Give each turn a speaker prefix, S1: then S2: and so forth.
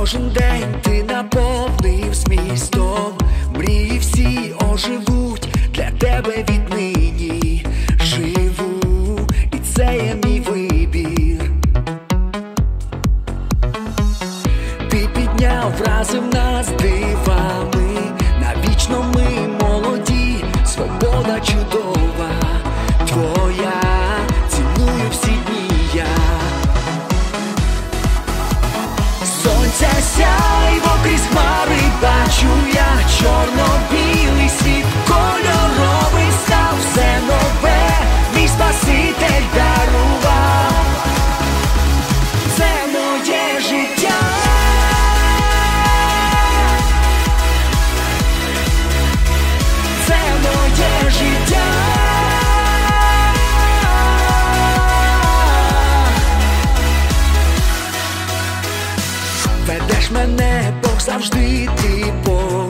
S1: Кожен день ти наповнив змістом, мрії всі оживуть для тебе віднині. Живу, і це є мій вибір. Ти підняв, вразив нас дивами, навічно ми молоді, свобода чудова твоя, ціную всі дні я. Сонця сяйво крізь хмари бачу я, чорно-білий світ, кольоровий став, все нове мій Спаситель дарував. Це моє життя, це моє життя. Ведеш мене, Бог, завжди ти поруч.